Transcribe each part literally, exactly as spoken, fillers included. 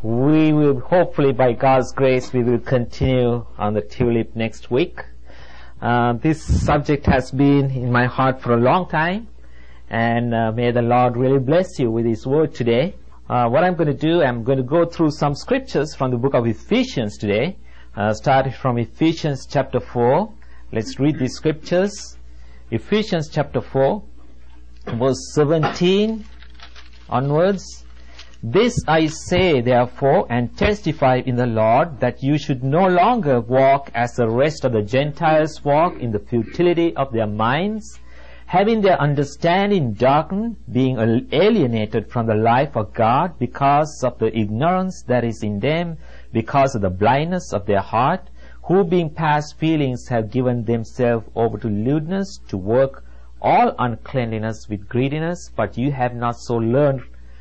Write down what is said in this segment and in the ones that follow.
we will hopefully, by God's grace, we will continue on the tulip next week. Uh, this subject has been in my heart for a long time, and uh, may the Lord really bless you with His word today. Uh, what I'm going to do, I'm going to go through some scriptures from the book of Ephesians today, uh, starting from Ephesians chapter four. Let's read these scriptures. Ephesians chapter four, verse seventeen onwards. This I say, therefore, and testify in the Lord, that you should no longer walk as the rest of the Gentiles walk, in the futility of their minds, having their understanding darkened, being alienated from the life of God because of the ignorance that is in them, because of the blindness of their heart, who being past feelings have given themselves over to lewdness, to work all uncleanliness with greediness. But you have not so learned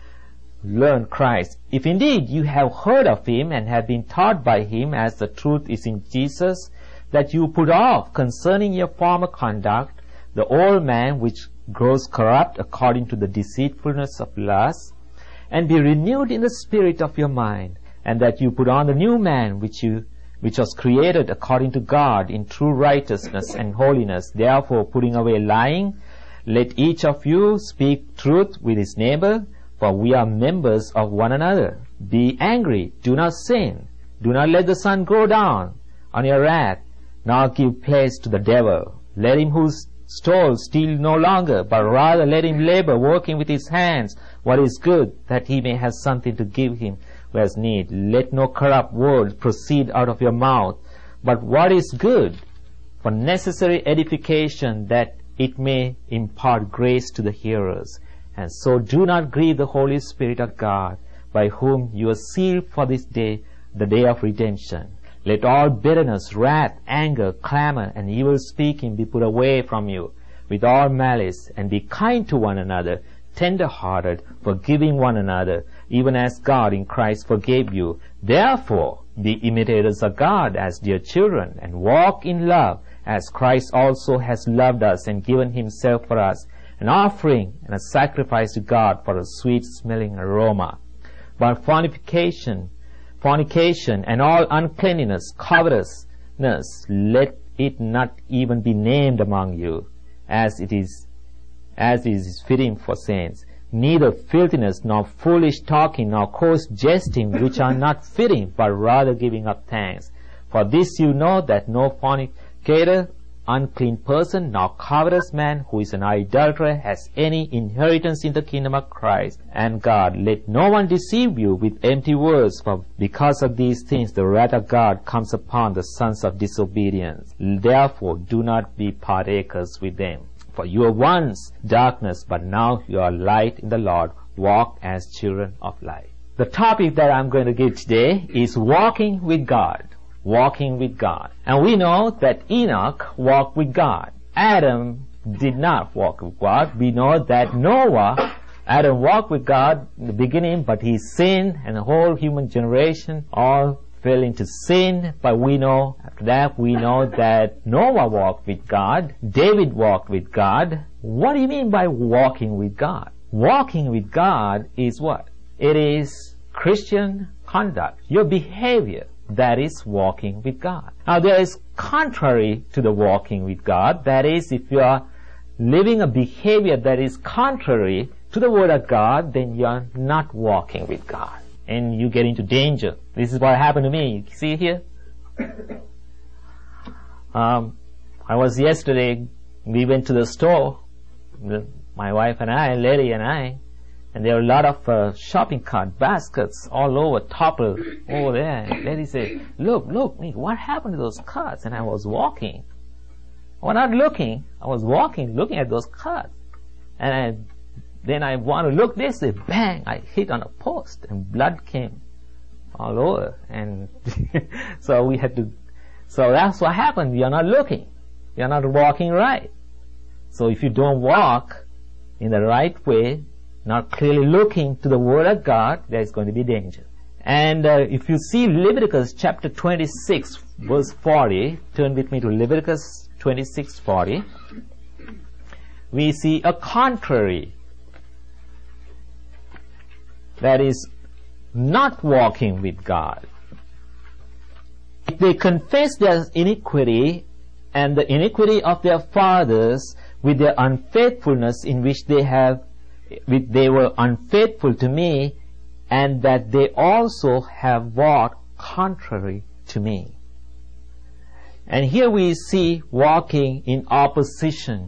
learn Christ. If indeed you have heard of Him and have been taught by Him, as the truth is in Jesus, that you put off concerning your former conduct the old man which grows corrupt according to the deceitfulness of lust, and be renewed in the spirit of your mind, and that you put on the new man which you which was created according to God in true righteousness and holiness. Therefore, putting away lying, let each of you speak truth with his neighbor, for we are members of one another. Be angry, do not sin. Do not let the sun go down on your wrath, nor give place to the devil. Let him who stole steal no longer, but rather let him labor, working with his hands what is good, that he may have something to give him who has need. Let no corrupt word proceed out of your mouth, but what is good, for necessary edification, that it may impart grace to the hearers. And so do not grieve the Holy Spirit of God, by whom you are sealed for this day, the day of redemption. Let all bitterness, wrath, anger, clamor, and evil speaking be put away from you, with all malice, and be kind to one another, tender-hearted, forgiving one another, even as God in Christ forgave you. Therefore, be imitators of God as dear children, and walk in love, as Christ also has loved us and given Himself for us, an offering and a sacrifice to God for a sweet-smelling aroma. But fornication, fornication and all uncleanness, covetousness, let it not even be named among you, as it is, as it is fitting for saints. Neither filthiness, nor foolish talking, nor coarse jesting, which are not fitting, but rather giving up thanks. For this you know, that no fornicator, unclean person, nor covetous man, who is an idolater, has any inheritance in the kingdom of Christ and God. Let no one deceive you with empty words, for because of these things the wrath of God comes upon the sons of disobedience. Therefore do not be partakers with them. For you were once darkness, but now you are light in the Lord. Walk as children of light. The topic that I'm going to give today is walking with God. Walking with God. And we know that Enoch walked with God. Adam did not walk with God. We know that Noah, Adam walked with God in the beginning, but he sinned, and the whole human generation all fell into sin. But we know, after that, we know that Noah walked with God. David walked with God. What do you mean by walking with God? Walking with God is what? It is Christian conduct, your behavior. That is walking with God. Now there is contrary to the walking with God. That is, if you are living a behavior that is contrary to the Word of God, then you are not walking with God, and you get into danger. This is what happened to me. You see here? Um, I was yesterday, we went to the store, my wife and I, Lady and I, and there were a lot of uh, shopping cart baskets all over, toppled over there. And Lady said, look, look, what happened to those carts? And I was walking. I was not looking. I was walking, looking at those carts. And I, then I want to look this way. Bang! I hit on a post, and blood came all over. And so we had to, so that's what happened. You're not looking. You're not walking right. So if you don't walk in the right way, not clearly looking to the Word of God, there is going to be danger. And uh, if you see Leviticus chapter twenty-six, verse forty, turn with me to Leviticus twenty-six, forty, we see a contrary. That is, not walking with God. If they confess their iniquity and the iniquity of their fathers with their unfaithfulness in which they have, which they were unfaithful to me, and that they also have walked contrary to me. And here we see walking in opposition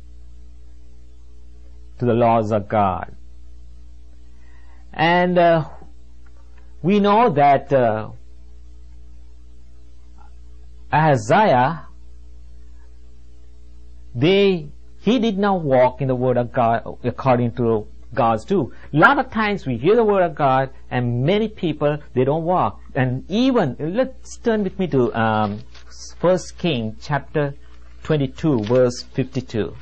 to the laws of God. And uh, we know that uh, Ahaziah, they he did not walk in the Word of God according to God's too. A lot of times we hear the Word of God, and many people, they don't walk. And even, let's turn with me to um, First Kings chapter twenty-two, verse fifty-two.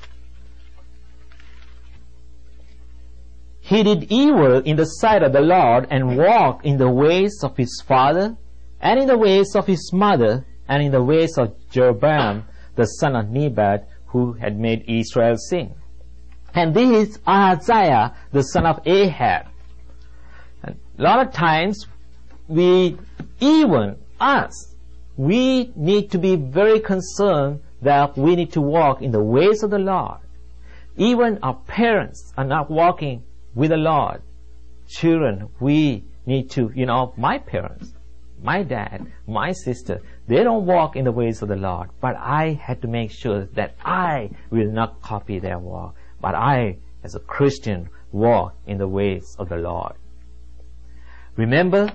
He did evil in the sight of the Lord, and walked in the ways of his father, and in the ways of his mother, and in the ways of Jeroboam, the son of Nebat, who had made Israel sin. And this is Ahaziah, the son of Ahab. And a lot of times, we, even us, we need to be very concerned that we need to walk in the ways of the Lord. Even our parents are not walking with the Lord. Children, we need to, you know, my parents, my dad, my sister, they don't walk in the ways of the Lord. But I had to make sure that I will not copy their walk. But I, as a Christian, walk in the ways of the Lord. Remember,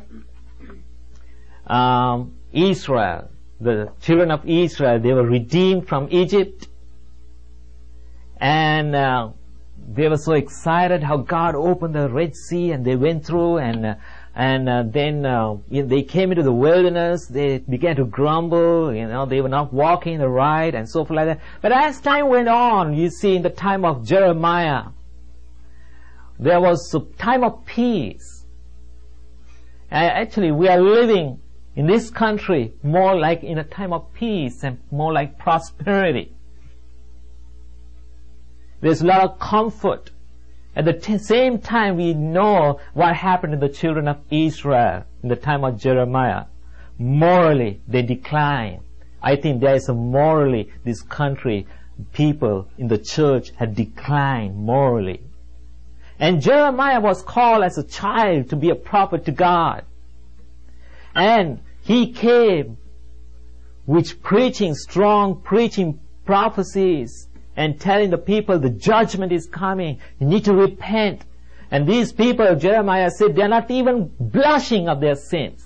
um, Israel, the children of Israel, they were redeemed from Egypt. And uh, they were so excited how God opened the Red Sea, and they went through, and uh, and uh, then uh, you know, they came into the wilderness. They began to grumble, you know, they were not walking the right, and so forth like that. But as time went on, you see, in the time of Jeremiah, there was a time of peace. And actually, we are living in this country more like in a time of peace and more like prosperity. There's a lot of comfort. At the t- same time, we know what happened to the children of Israel in the time of Jeremiah. Morally, they declined. I think there is a morally, this country, people in the church had declined morally. And Jeremiah was called as a child to be a prophet to God. And he came with preaching, strong preaching prophecies, and telling the people the judgment is coming. You need to repent. And these people, Jeremiah said, they are not even blushing of their sins.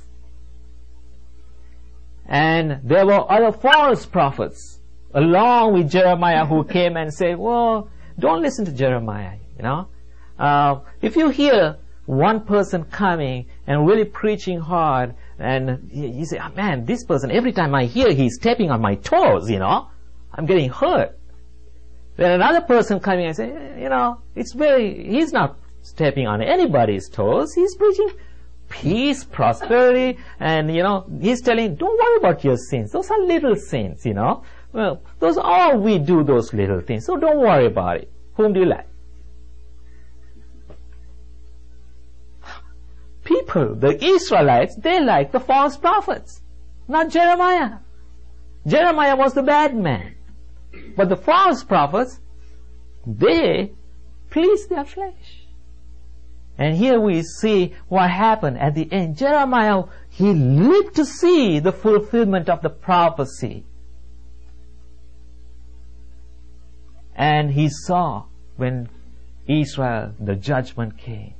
And there were other false prophets along with Jeremiah who came and said, well, don't listen to Jeremiah, you know. Uh, if you hear one person coming and really preaching hard, and you say, oh, man, this person, every time I hear, he's stepping on my toes, you know. I'm getting hurt. Then another person coming and say, you know, it's very, he's not stepping on anybody's toes. He's preaching peace, prosperity, and, you know, he's telling, don't worry about your sins. Those are little sins, you know. Well, those all we do, those little things. So don't worry about it. Whom do you like? People, the Israelites, they like the false prophets, not Jeremiah. Jeremiah was the bad man. But the false prophets, they please their flesh. And here we see what happened at the end. Jeremiah, he lived to see the fulfillment of the prophecy. And he saw when Israel, the judgment came.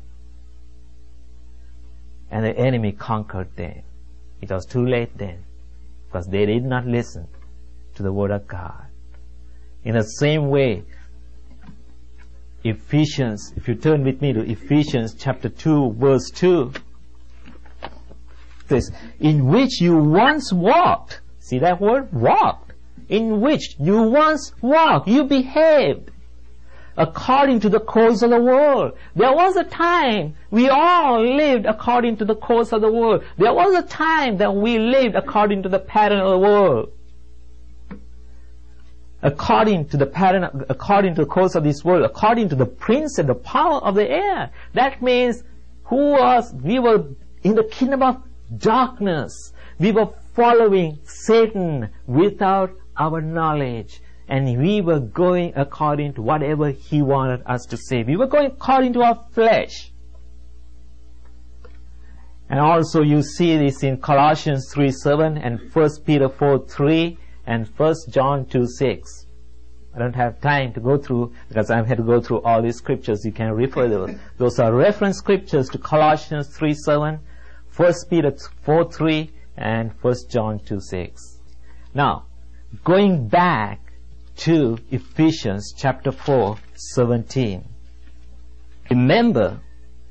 And the enemy conquered them. It was too late then, because they did not listen to the word of God. In the same way, Ephesians, if you turn with me to Ephesians chapter two, verse two, says, in which you once walked. See that word? Walked. In which you once walked. You behaved according to the course of the world. There was a time we all lived according to the course of the world. There was a time that we lived according to the pattern of the world. According to the pattern, according to the course of this world, according to the prince and the power of the air. That means who was, we were in the kingdom of darkness. We were following Satan without our knowledge. And we were going according to whatever he wanted us to say. We were going according to our flesh. And also you see this in Colossians three seven and First Peter four three and First John two six. I don't have time to go through because I had to go through all these scriptures. You can refer those. Those are reference scriptures to Colossians three seven, First Peter four three and First John two six. Now, going back to Ephesians chapter four seventeen. Remember,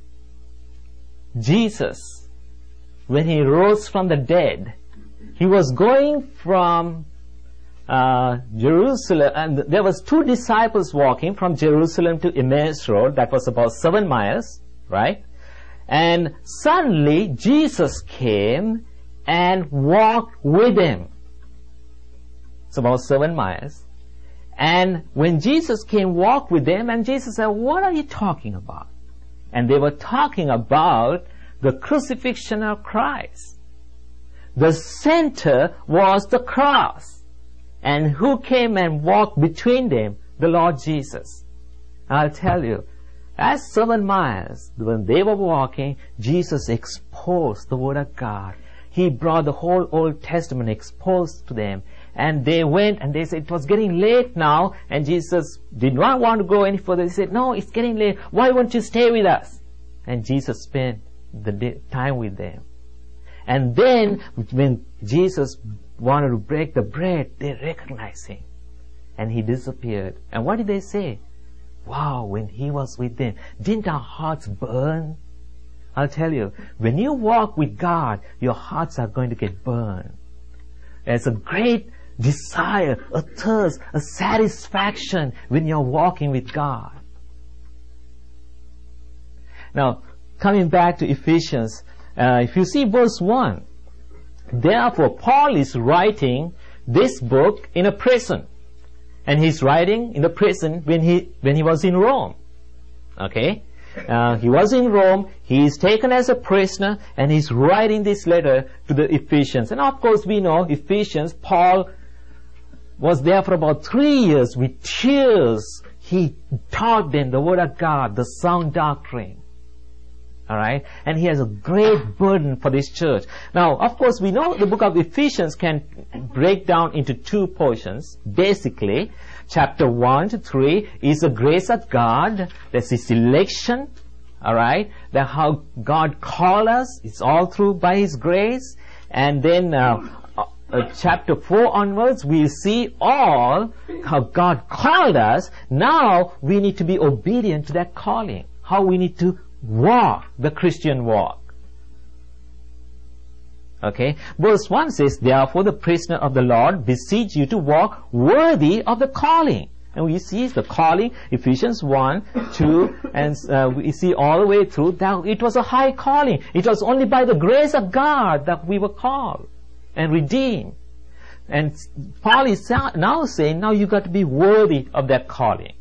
Jesus, when he rose from the dead, he was going from uh, Jerusalem, and there was two disciples walking from Jerusalem to Emmaus Road. That was about seven miles, right? And suddenly Jesus came and walked with them. It's about seven miles. And when Jesus came, walked with them, and Jesus said, "What are you talking about?" And they were talking about the crucifixion of Christ. The center was the cross. And who came and walked between them? The Lord Jesus. I'll tell you, at seven miles, when they were walking, Jesus exposed the Word of God. He brought the whole Old Testament exposed to them. And they went and they said, it was getting late now. And Jesus did not want to go any further. He said, "No, it's getting late. Why won't you stay with us?" And Jesus spent the day, time with them. And then when Jesus wanted to break the bread, they recognized him. And he disappeared. And what did they say? Wow, when he was with them, didn't our hearts burn? I'll tell you, when you walk with God, your hearts are going to get burned. There's a great desire, a thirst, a satisfaction when you're walking with God. Now, coming back to Ephesians, uh, if you see verse one, therefore Paul is writing this book in a prison. And he's writing in the prison when he, when he was in Rome. Okay? Uh, he was in Rome, he is taken as a prisoner, and he's writing this letter to the Ephesians. And of course we know Ephesians, Paul was there for about three years with tears. He taught them the Word of God, the sound doctrine. Alright? And he has a great burden for this church. Now, of course, we know the book of Ephesians can break down into two portions. Basically, chapter one to three is the grace of God. That's His election. Alright? That how God called us. It's all through by His grace. And then, uh, uh, chapter four onwards, we see all how God called us. Now, we need to be obedient to that calling. How we need to walk the Christian walk. Okay. Verse one says, therefore the prisoner of the Lord beseech you to walk worthy of the calling. And we see the calling, Ephesians one, two, and uh, we see all the way through that it was a high calling. It was only by the grace of God that we were called and redeemed. And Paul is now saying, now you got to be worthy of that calling.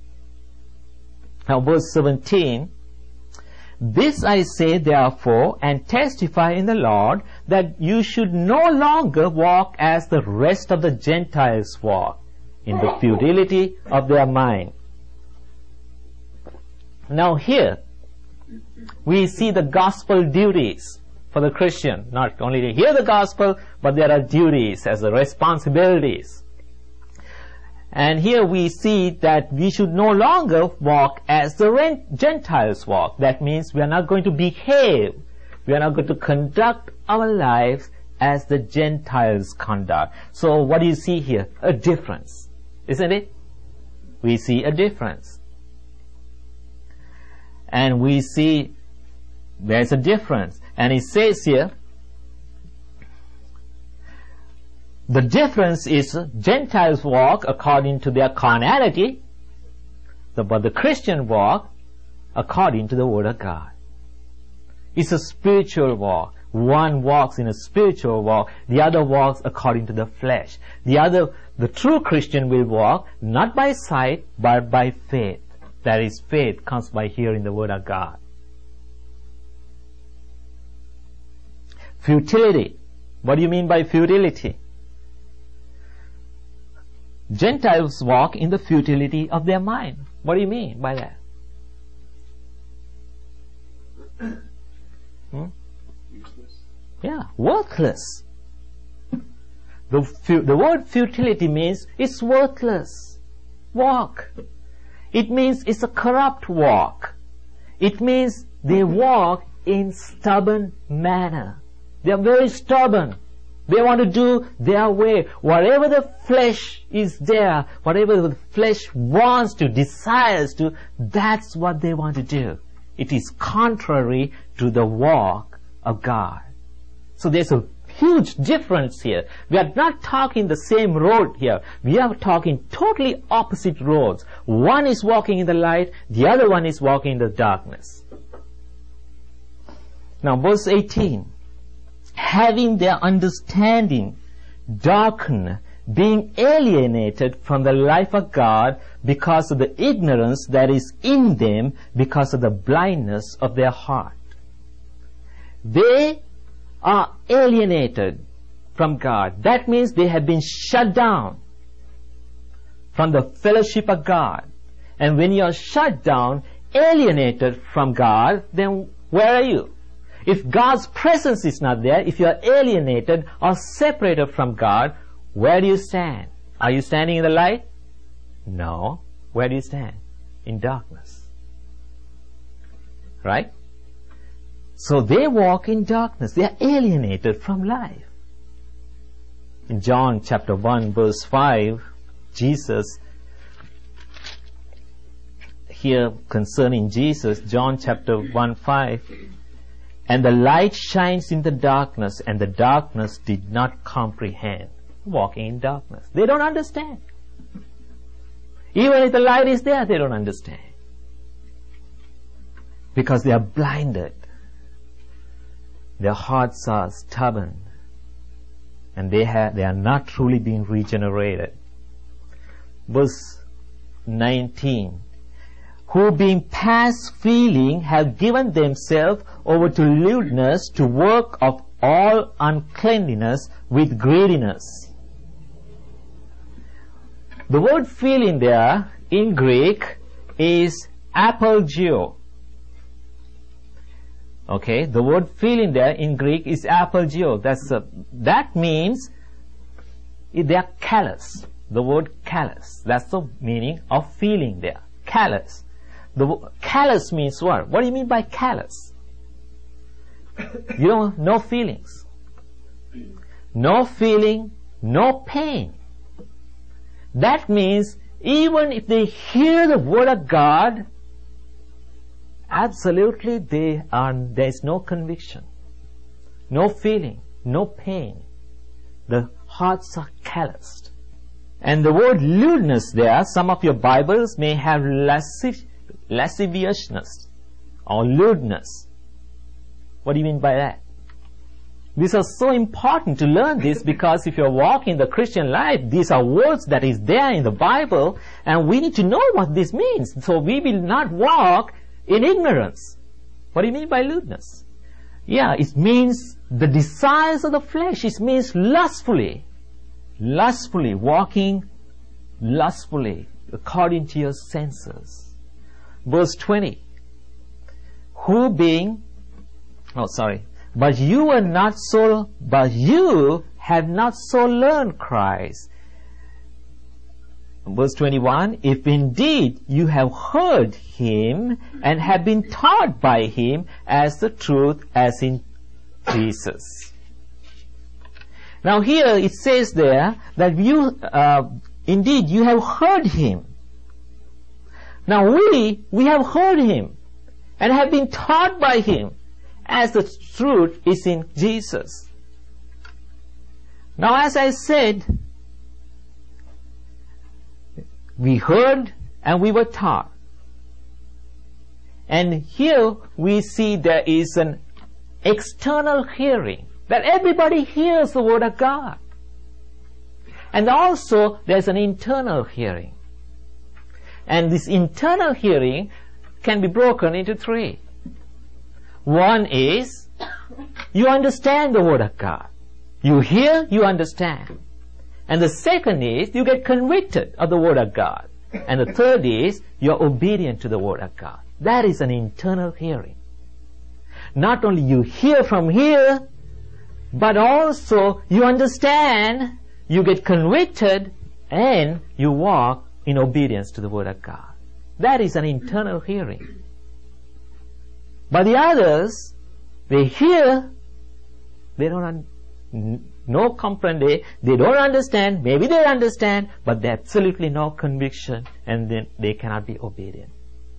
Now verse seventeen, this I say therefore and testify in the Lord that you should no longer walk as the rest of the Gentiles walk, in the futility of their mind. Now here we see the gospel duties for the Christian. Not only to hear the gospel, but there are duties as the responsibilities. And here we see that we should no longer walk as the Gentiles walk. That means we are not going to behave. We are not going to conduct our lives as the Gentiles conduct. So what do you see here? A difference. Isn't it? We see a difference. And we see there's a difference. And it says here, the difference is Gentiles walk according to their carnality, but the Christian walk according to the Word of God. It's a spiritual walk. One walks in a spiritual walk, the other walks according to the flesh. The other, the true Christian will walk not by sight, but by faith. That is, faith comes by hearing the Word of God. Futility. What do you mean by futility? Gentiles walk in the futility of their mind. What do you mean by that? Hmm? Useless. Yeah, worthless. The, fu- the word futility means it's worthless walk. It means it's a corrupt walk. It means they walk in stubborn manner. They are very stubborn. They want to do their way. Whatever the flesh is there, whatever the flesh wants to, desires to, that's what they want to do. It is contrary to the walk of God. So there's a huge difference here. We are not talking the same road here. We are talking totally opposite roads. One is walking in the light, the other one is walking in the darkness. Now verse eighteen. Having their understanding darkened, being alienated from the life of God because of the ignorance that is in them, because of the blindness of their heart. They are alienated from God. That means they have been shut down from the fellowship of God. And when you are shut down, alienated from God, then where are you? If God's presence is not there, if you are alienated or separated from God, where do you stand? Are you standing in the light? No. Where do you stand? In darkness. Right? So they walk in darkness. They are alienated from life. In John chapter one verse five, Jesus, here concerning Jesus, John chapter one five, and the light shines in the darkness, and the darkness did not comprehend. Walking in darkness. They don't understand. Even if the light is there, they don't understand. Because they are blinded. Their hearts are stubborn. And they have, they are not truly being regenerated. Verse nineteen. Who being past feeling have given themselves over to lewdness, to work of all uncleanness with greediness. The word feeling there in Greek is apolgeo. Okay, the word feeling there in Greek is apolgeo. That's a, that means they are callous. The word callous. That's the meaning of feeling there. Callous. The callous means what? What do you mean by callous? You know, no feelings. No feeling, no pain. That means even if they hear the word of God, absolutely they are, there is no conviction, no feeling, no pain. The hearts are calloused. And the word lewdness there, some of your Bibles may have lasciv- lasciviousness or lewdness. What do you mean by that? These are so important to learn this, because if you're walking the Christian life, these are words that is there in the Bible, and we need to know what this means. So we will not walk in ignorance. What do you mean by lewdness? Yeah, it means the desires of the flesh. It means lustfully. Lustfully, walking lustfully according to your senses. Verse twenty. Who being, oh sorry, but you are not so, but you have not so learned Christ. Verse twenty-one, if indeed you have heard him and have been taught by him as the truth as in Jesus. Now here it says there that you, uh, indeed you have heard him. Now we, we have heard him and have been taught by him as the truth is in Jesus. Now as I said, we heard and we were taught. And here we see there is an external hearing, that everybody hears the word of God. And also there's an internal hearing. And this internal hearing can be broken into three. One is you understand the Word of God. You hear, you understand. And the second is, you get convicted of the Word of God. And the third is, you're obedient to the Word of God. That is an internal hearing. Not only you hear from here, but also you understand, you get convicted, and you walk in obedience to the Word of God. That is an internal hearing. But the others, they hear, they don't un- no comprehend, they don't understand, maybe they understand, but they absolutely no conviction, and then they cannot be obedient.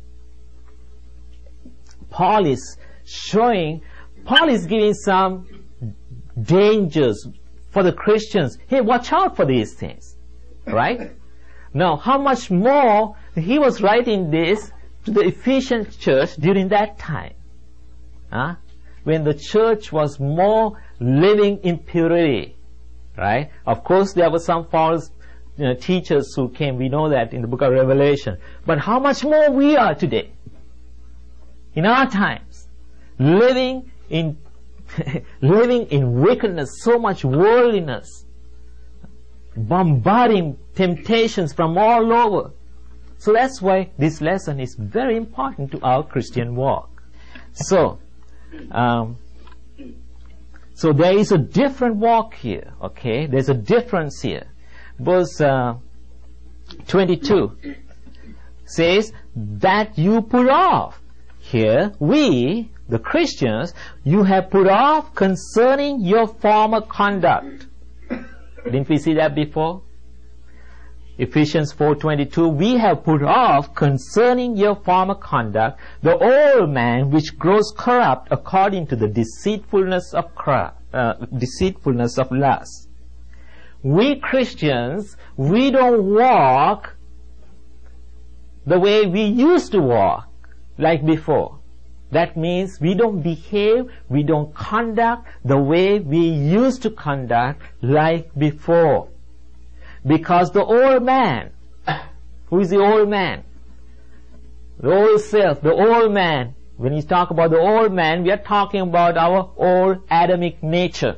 Paul is showing, Paul is giving some dangers for the Christians. Hey, watch out for these things. Right? Now, how much more he was writing this to the Ephesian church during that time. Huh? When the church was more living in purity. Right? Of course, there were some false you know, teachers who came. We know that in the book of Revelation. But how much more we are today. In our times. Living in living in wickedness, so much worldliness, bombarding temptations from all over. So that's why this lesson is very important to our Christian walk. So, um, so there is a different walk here, okay? There's a difference here. Verse uh, twenty-two says, that you put off. Here, we, the Christians, you have put off concerning your former conduct. Didn't we see that before? Ephesians four twenty-two, we have put off concerning your former conduct the old man which grows corrupt according to the deceitfulness of corrupt, uh, deceitfulness of lust. We Christians, we don't walk the way we used to walk like before. That means we don't behave, we don't conduct the way we used to conduct like before. Because the old man, who is the old man? The old self, the old man. When we talk about the old man, we are talking about our old Adamic nature.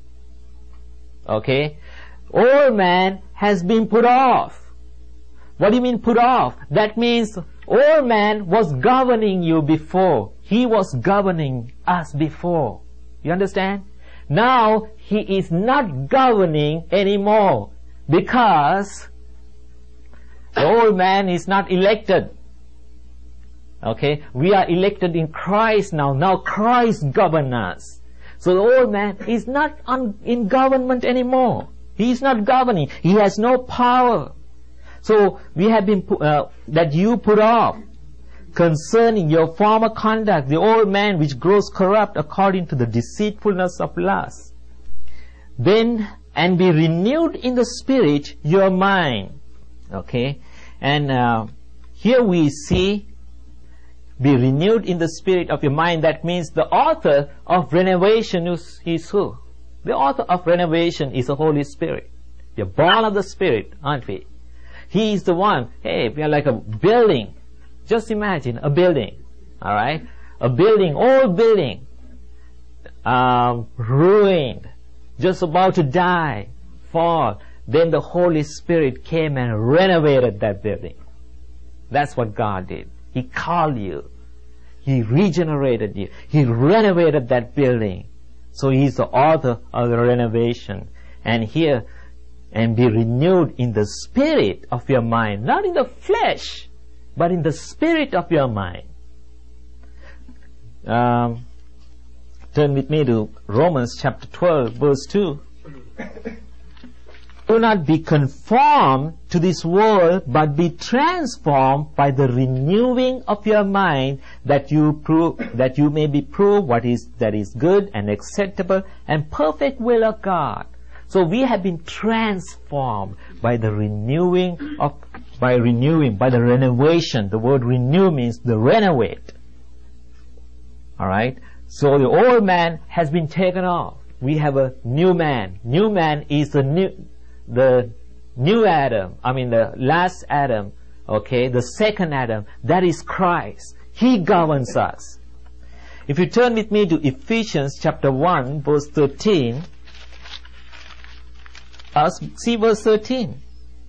Okay? Old man has been put off. What do you mean put off? That means old man was governing you before. He was governing us before. You understand? Now, he is not governing anymore because the old man is not elected. Okay? We are elected in Christ now. Now Christ governs us. So the old man is not on, in government anymore. He is not governing. He has no power. So we have been, uh, that you put off concerning your former conduct, the old man which grows corrupt according to the deceitfulness of lust. Then, and be renewed in the spirit, your mind. Okay? And uh, here we see, be renewed in the spirit of your mind. That means the author of renovation is, is who? The author of renovation is the Holy Spirit. You're born of the Spirit, aren't we? He is the one. Hey, we are like a building. Just imagine a building. Alright? A building, old building. Um, ruined. Just about to die. Fall. Then the Holy Spirit came and renovated that building. That's what God did. He called you. He regenerated you. He renovated that building. So He is the author of the renovation. And here, and be renewed in the spirit of your mind. Not in the flesh, but in the spirit of your mind. Um, turn with me to Romans chapter twelve, verse two. Do not be conformed to this world, but be transformed by the renewing of your mind, that you prove, that you may be proved what is that is good and acceptable and perfect will of God. So we have been transformed by the renewing of, by renewing, by the renovation. The word renew means the renovate. Alright? So the old man has been taken off. We have a new man. New man is the new, the new Adam. I mean the last Adam. Okay? The second Adam. That is Christ. He governs us. If you turn with me to Ephesians chapter one, verse thirteen, uh, see verse thirteen.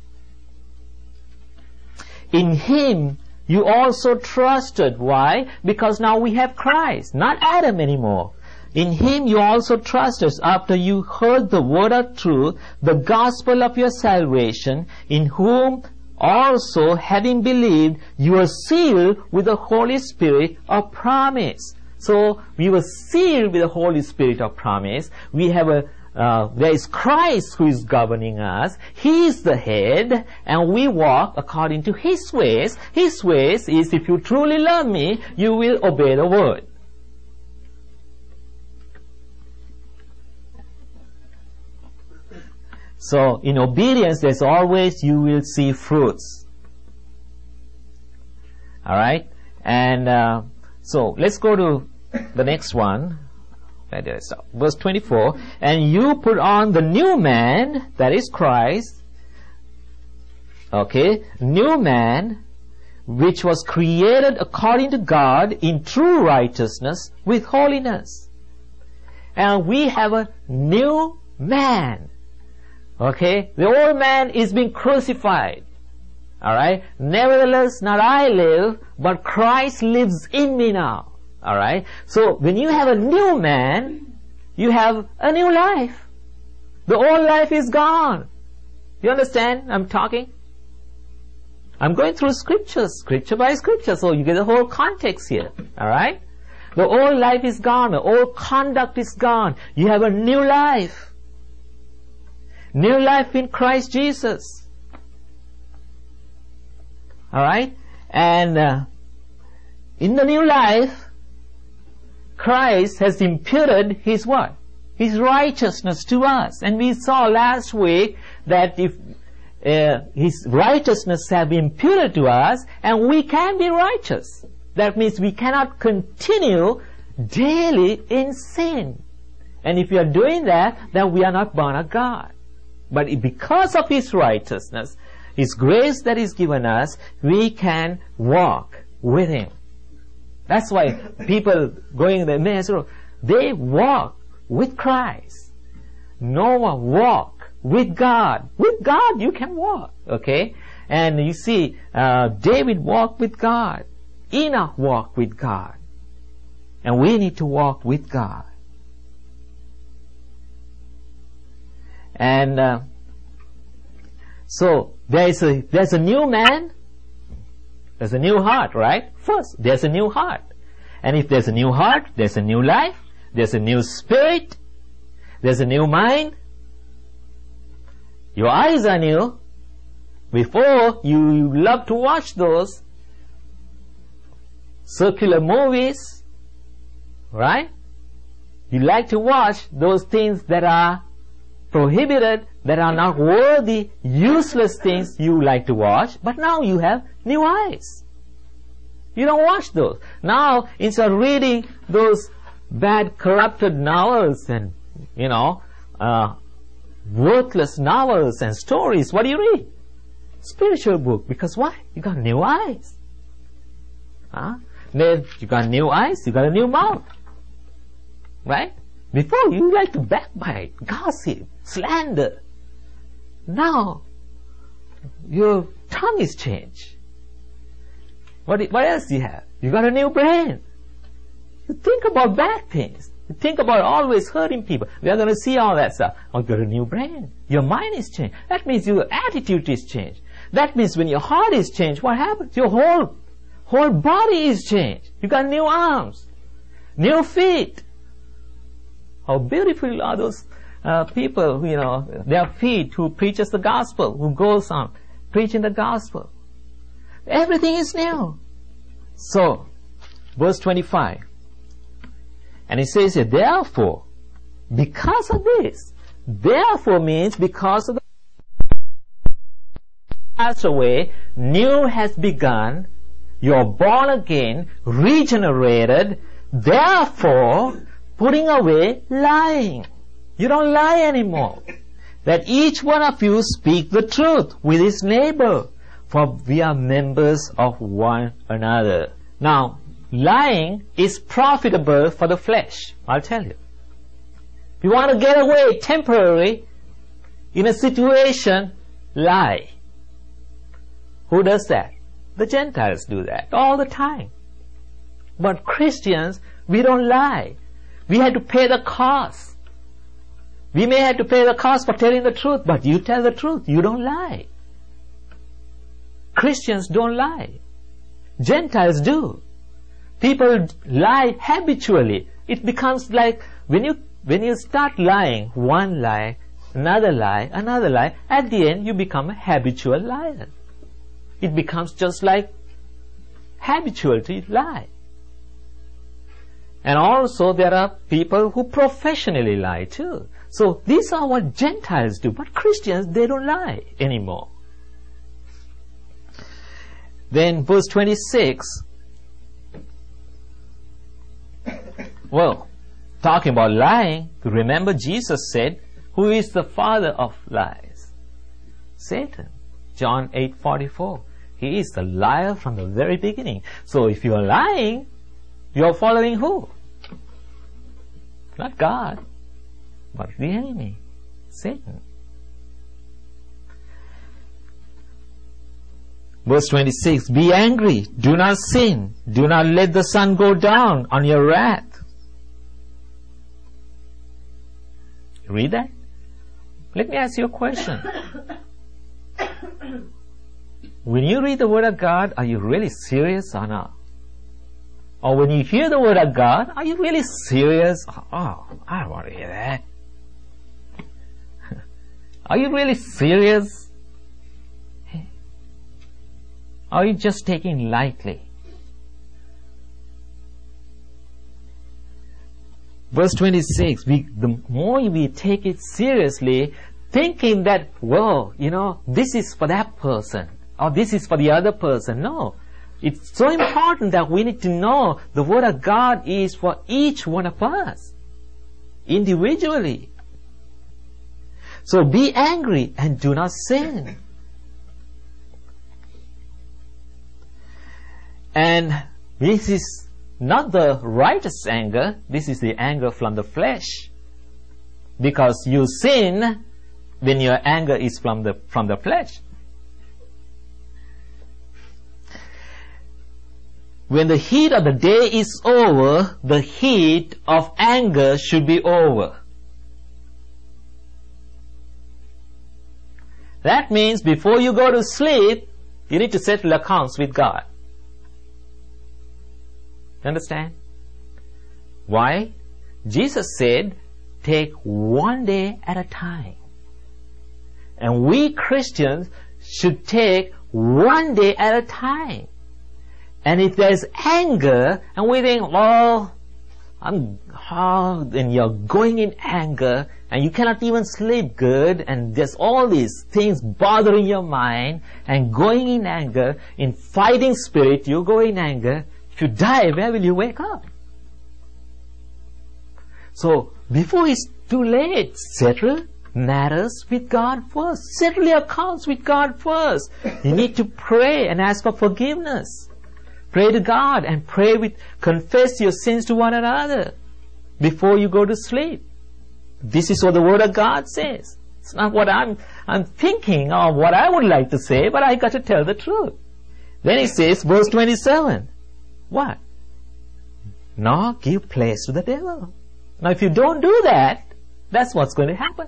In Him you also trusted. Why? Because now we have Christ, not Adam anymore. In Him you also trusted after you heard the word of truth, the gospel of your salvation, in whom also, having believed, you are sealed with the Holy Spirit of promise. So, we were sealed with the Holy Spirit of promise. We have a, uh, there is Christ who is governing us. He is the head, and we walk according to His ways. His ways is, if you truly love me, you will obey the word. So, in obedience, there's always, you will see fruits. Alright? And, uh, so, let's go to the next one. Where did I stop? Verse twenty-four. And you put on the new man, that is Christ. Okay? New man, which was created according to God in true righteousness with holiness. And we have a new man. Okay? The old man is being crucified. Alright? Nevertheless, not I live, but Christ lives in me now. Alright? So, when you have a new man, you have a new life. The old life is gone. You understand I'm talking? I'm going through scriptures, scripture by scripture, so you get the whole context here. Alright? The old life is gone, the old conduct is gone. You have a new life. New life in Christ Jesus. Alright? And uh, in the new life, Christ has imputed His what? His righteousness to us. And we saw last week that if uh, His righteousness have been imputed to us, and we can be righteous. That means we cannot continue daily in sin. And if we are doing that, then we are not born of God. But because of His righteousness, His grace that is given us, we can walk with Him. That's why people going in the Emmaus Road, they walk with Christ. Noah walked with God. With God you can walk. Okay? And you see, uh, David walked with God. Enoch walked with God. And we need to walk with God. And uh, so there is a there's a new man, there's a new heart, right? First, there's a new heart, and if there's a new heart, there's a new life, there's a new spirit, there's a new mind. Your eyes are new. Before you, you love to watch those circular movies, right? You like to watch those things that are prohibited, that are not worthy, useless things you like to watch, but now you have new eyes. You don't watch those. Now, instead of reading those bad, corrupted novels and, you know, uh, worthless novels and stories, what do you read? Spiritual book. Because why? You got new eyes. Huh? Then you got new eyes, you got a new mouth. Right? Before, you like to backbite, gossip, slander. Now, your tongue is changed. What, what else do you have? You got a new brain. You think about bad things. You think about always hurting people. We are going to see all that stuff. Oh, you got a new brain. Your mind is changed. That means your attitude is changed. That means when your heart is changed, what happens? Your whole, whole body is changed. You got new arms, new feet. How beautiful are those uh, people, you know, their feet who preaches the gospel, who goes on preaching the gospel. Everything is new. So, verse twenty-five. And it says here, therefore, because of this, therefore means because of the passed away, new has begun, you're born again, regenerated, therefore, putting away lying. You don't lie anymore. That each one of you speak the truth with his neighbor, for we are members of one another. Now, lying is profitable for the flesh. I'll tell you. If you want to get away temporarily in a situation, lie. Who does that? The Gentiles do that all the time. But Christians, we don't lie. We had to pay the cost. We may have to pay the cost for telling the truth, but you tell the truth. You don't lie. Christians don't lie. Gentiles do. People lie habitually. It becomes like when you when you start lying, one lie, another lie, another lie, at the end you become a habitual liar. It becomes just like habitual to lie. And also there are people who professionally lie too. So these are what Gentiles do, but Christians, they don't lie anymore. Then verse twenty-six, well, talking about lying, remember Jesus said, who is the father of lies? Satan. John eight forty-four. He is the liar from the very beginning. So if you are lying, you are following who? Not God, but the enemy, Satan. Verse twenty-six, be angry, do not sin, do not let the sun go down on your wrath. Read that? Let me ask you a question. When you read the Word of God, are you really serious or not? Or when you hear the Word of God, are you really serious? Oh, I don't want to hear that. Are you really serious? Are you just taking lightly? Verse twenty-six, we, the more we take it seriously, thinking that, well, you know, this is for that person, or this is for the other person. No. It's so important that we need to know the Word of God is for each one of us, individually. So be angry and do not sin. And this is not the righteous anger, this is the anger from the flesh. Because you sin when your anger is from the from the flesh. When the heat of the day is over, the heat of anger should be over. That means before you go to sleep, you need to settle accounts with God. You understand? Why? Jesus said, take one day at a time. And we Christians should take one day at a time. And if there's anger, and we think, oh, I'm, oh, and you're going in anger, and you cannot even sleep good, and there's all these things bothering your mind, and going in anger, in fighting spirit, you go in anger. If you die, where will you wake up? So, before it's too late, settle matters with God first. Settle your accounts with God first. You need to pray and ask for forgiveness. Pray to God and pray with, confess your sins to one another before you go to sleep. This is what the Word of God says. It's not what I'm, I'm thinking or what I would like to say, but I got to tell the truth. Then it says, verse twenty-seven, what? Nor give place to the devil. Now if you don't do that, that's what's going to happen.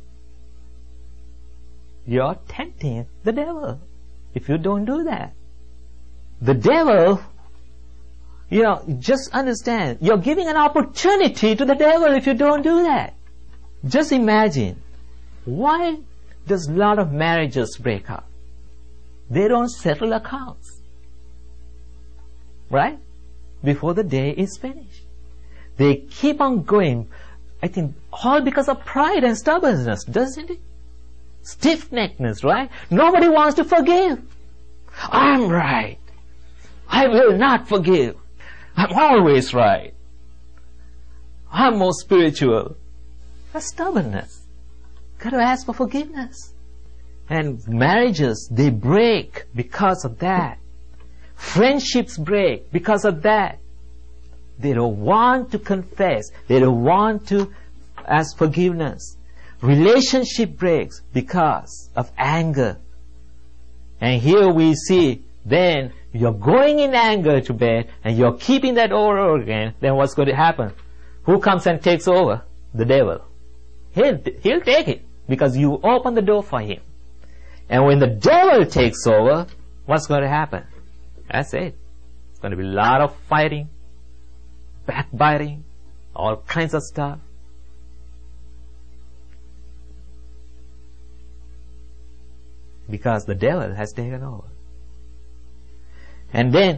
You're tempting the devil if you don't do that. The devil, you know, just understand, you're giving an opportunity to the devil if you don't do that. Just imagine, why does a lot of marriages break up? They don't settle accounts, right? Before the day is finished. They keep on going, I think, all because of pride and stubbornness, doesn't it? Stiff-neckedness, right? Nobody wants to forgive. I'm right. I will not forgive. I'm always right. I'm more spiritual. That's stubbornness. Got to ask for forgiveness. And marriages, they break because of that. Friendships break because of that. They don't want to confess. They don't want to ask forgiveness. Relationship breaks because of anger. And here we see, then you're going in anger to bed and you're keeping that over again, then what's going to happen? Who comes and takes over? The devil. He'll, he'll take it because you open the door for him. And when the devil takes over, what's going to happen? That's it. It's going to be a lot of fighting, backbiting, all kinds of stuff. Because the devil has taken over. And then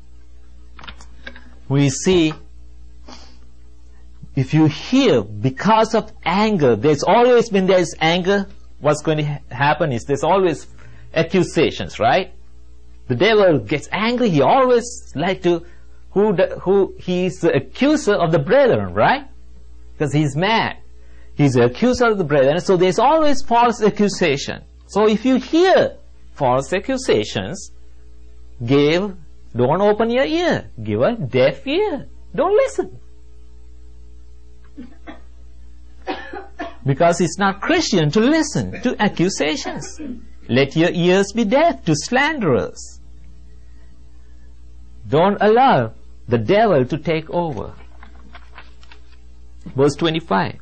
we see, if you hear because of anger, there's always when there's anger, what's going to ha- happen is there's always accusations, right? The devil gets angry, he always like to, who, the, who, he's the accuser of the brethren, right? Because he's mad. He's the accuser of the brethren, so there's always false accusation. So if you hear false accusations, give, don't open your ear. Give a deaf ear. Don't listen. Because it's not Christian to listen to accusations. Let your ears be deaf to slanderers. Don't allow the devil to take over. Verse twenty-five.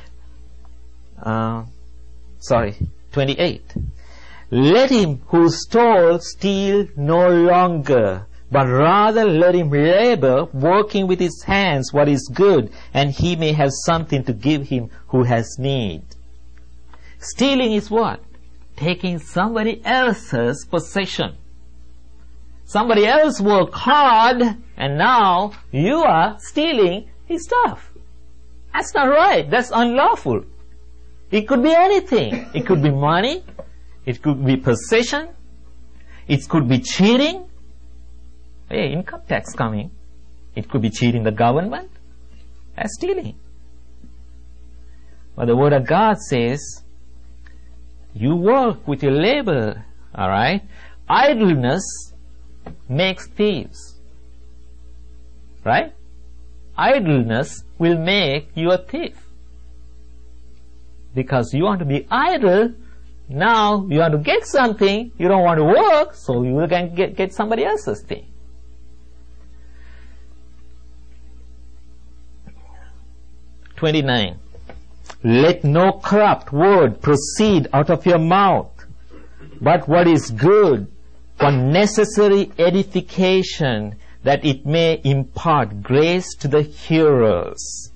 Uh, sorry, twenty-eight. Let him who stole steal no longer, but rather let him labor, working with his hands what is good, and he may have something to give him who has need. Stealing is what? Taking somebody else's possession. Somebody else worked hard, and now you are stealing his stuff. That's not right. That's unlawful. It could be anything. It could be money. It could be possession. It could be cheating. Hey, income tax coming. It could be cheating the government. That's stealing. But the Word of God says, you work with your labor, alright? Idleness makes thieves. Right? Idleness will make you a thief. Because you want to be idle, now you want to get something, you don't want to work, so you can get, get somebody else's thing. twenty-nine. Let no corrupt word proceed out of your mouth, but what is good for necessary edification, that it may impart grace to the hearers.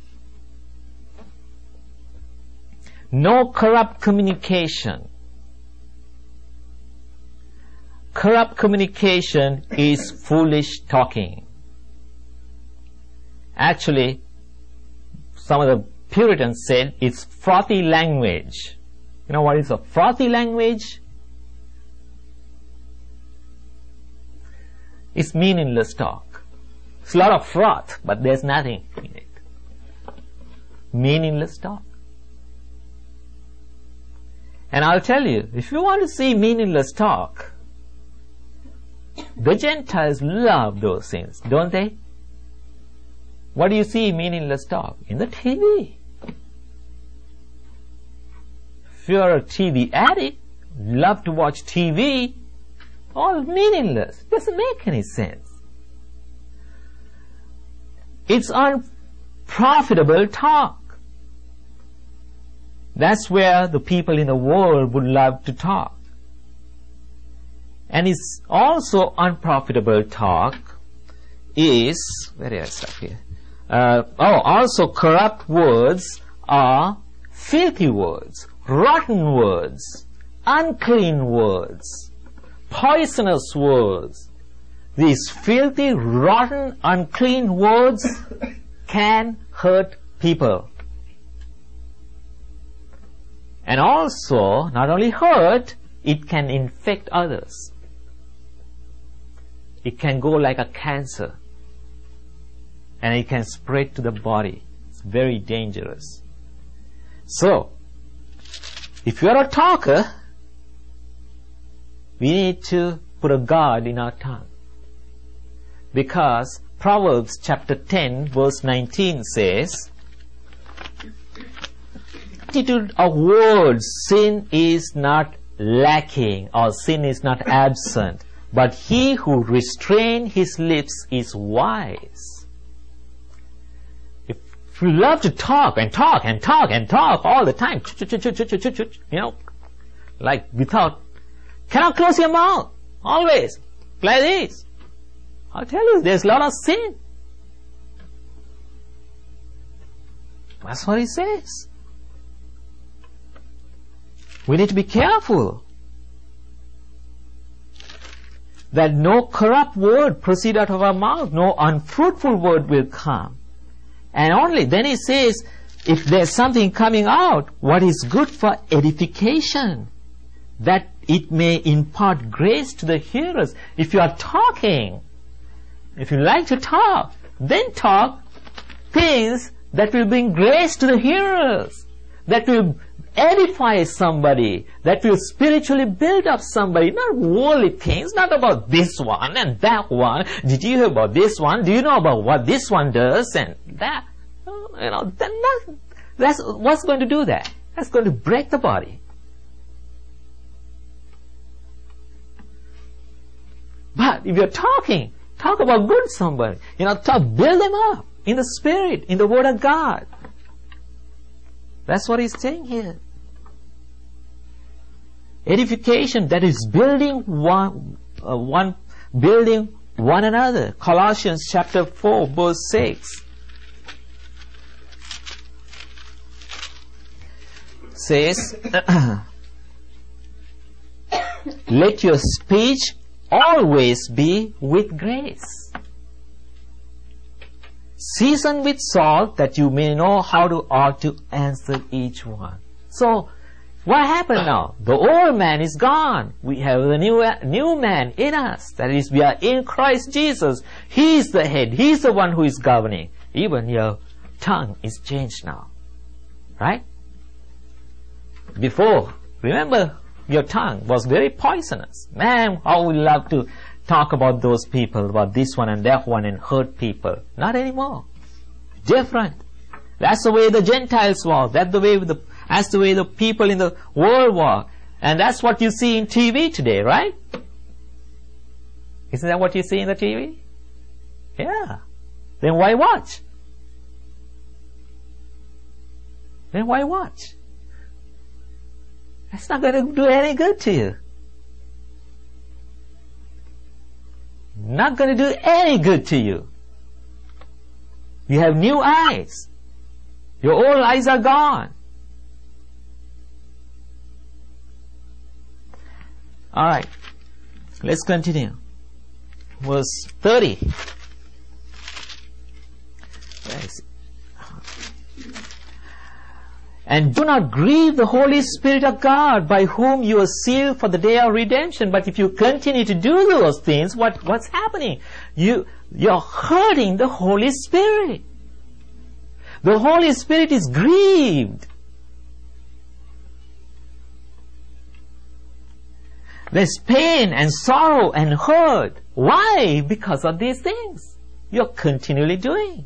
No corrupt communication. Corrupt communication is foolish talking. Actually, some of the Puritans said it's frothy language. You know what is a frothy language? It's meaningless talk. It's a lot of froth, but there's nothing in it. Meaningless talk. And I'll tell you, if you want to see meaningless talk, the Gentiles love those things, don't they? What do you see meaningless talk? In the T V. If you're a T V addict, love to watch T V, all meaningless. Doesn't make any sense. It's unprofitable talk. That's where the people in the world would love to talk. And it's also unprofitable talk is, where did I stop here? Uh, oh, also corrupt words are filthy words, rotten words, unclean words, poisonous words. These filthy, rotten, unclean words can hurt people. And also, not only hurt, it can infect others. It can go like a cancer. And it can spread to the body. It's very dangerous. So, if you're a talker, we need to put a guard in our tongue. Because Proverbs chapter ten verse nineteen says, multitude of words sin is not lacking or sin is not absent, but he who restrains his lips is wise. If you love to talk and talk and talk and talk all the time, you know, like without, cannot close your mouth, always, like this, I'll tell you, there's a lot of sin. That's what he says. We need to be careful that no corrupt word proceed out of our mouth, no unfruitful word will come. And only then he says, if there's something coming out, what is good for edification, that it may impart grace to the hearers. If you are talking, if you like to talk, then talk things that will bring grace to the hearers, that will edify somebody, that will spiritually build up somebody, not worldly things, not about this one and that one. Did you hear about this one? Do you know about what this one does and that? You know, that, that's what's going to do that. That's going to break the body. But if you're talking, talk about good somebody. You know, talk, build them up in the Spirit, in the Word of God. That's what he's saying here. Edification, that is building one, uh, one, building one another. Colossians chapter four, verse six says, "Let your speech always be with grace, seasoned with salt, that you may know how to ought to answer each one." So, what happened now? The old man is gone. We have the new new man in us. That is, we are in Christ Jesus. He is the head. He is the one who is governing. Even your tongue is changed now. Right? Before, remember, your tongue was very poisonous. Man, how we love to talk about those people, about this one and that one, and hurt people. Not anymore. Different. That's the way the Gentiles walk. That's the way the that's the way the people in the world walk. And that's what you see in T V today, right? Isn't that what you see in the T V? Yeah. Then why watch? Then why watch? That's not going to do any good to you. Not going to do any good to you. You have new eyes. Your old eyes are gone. Alright. Let's continue. Verse thirty. Where is it? "And do not grieve the Holy Spirit of God, by whom you are sealed for the day of redemption." But if you continue to do those things, what, what's happening? You, you're hurting the Holy Spirit. The Holy Spirit is grieved. There's pain and sorrow and hurt. Why? Because of these things you're continually doing.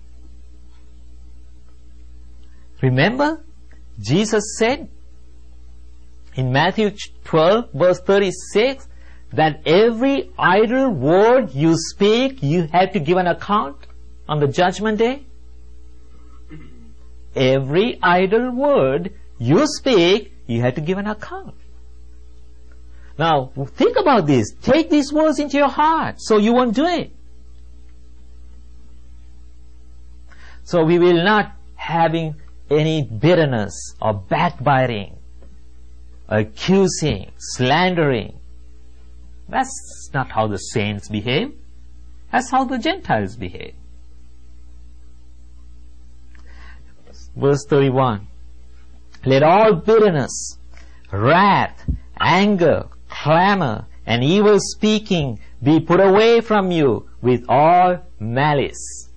Remember, Jesus said in Matthew twelve verse thirty-six that every idle word you speak, you have to give an account on the judgment day. Every idle word you speak, you have to give an account. Now, think about this. Take these words into your heart so you won't do it. So we will not having any bitterness or backbiting, accusing, slandering. That's not how the saints behave. That's how the Gentiles behave. Verse thirty-one. "Let all bitterness, wrath, anger, clamor, and evil speaking be put away from you with all malice."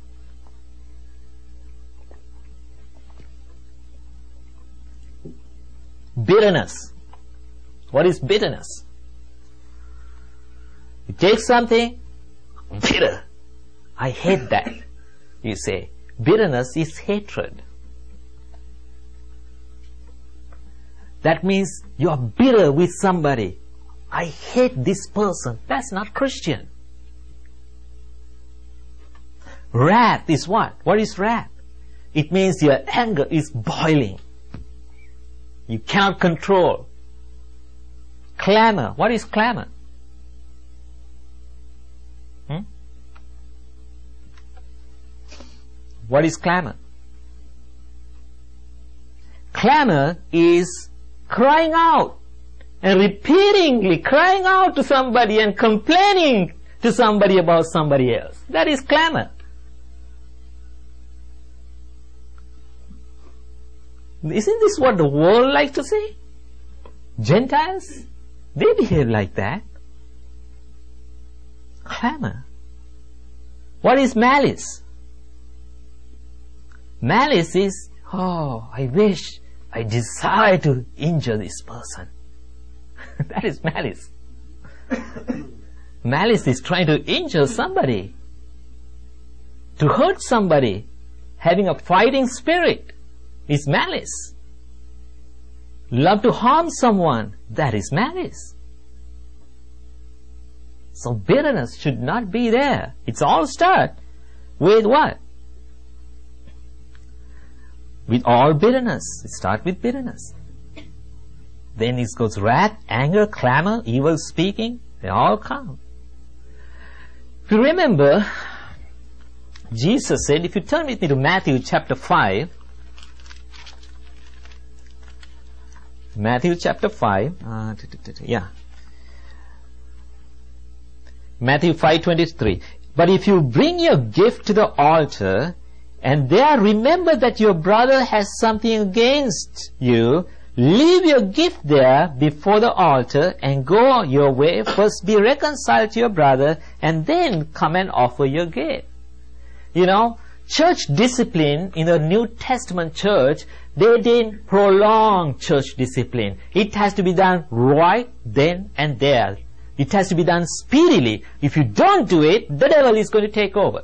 Bitterness. What is bitterness? You take something, bitter. I hate that. You say, bitterness is hatred. That means you are bitter with somebody. I hate this person. That's not Christian. Wrath is what? What is wrath? It means your anger is boiling. You cannot control. Clamor. What is clamor? Hmm? What is clamor? Clamor is crying out and repeatedly crying out to somebody and complaining to somebody about somebody else. That is clamor. Isn't this what the world likes to say? Gentiles, they behave like that. Clamor. What is malice? Malice is, oh, I wish, I desire to injure this person. That is malice. Malice is trying to injure somebody, to hurt somebody. Having a fighting spirit is malice. Love to harm someone, that is malice. So bitterness should not be there. It's all start with what? With all bitterness. It starts with bitterness. Then it goes wrath, anger, clamor, evil speaking. They all come. If you remember, Jesus said, if you turn with me to Matthew chapter five, Matthew chapter five, uh, yeah. Matthew five twenty-three. But if you bring your gift to the altar, and there remember that your brother has something against you, leave your gift there before the altar and go your way. First be reconciled to your brother, and then come and offer your gift. You know, church discipline in the New Testament church, they didn't prolong church discipline. It has to be done right then and there. It has to be done speedily. If you don't do it, the devil is going to take over.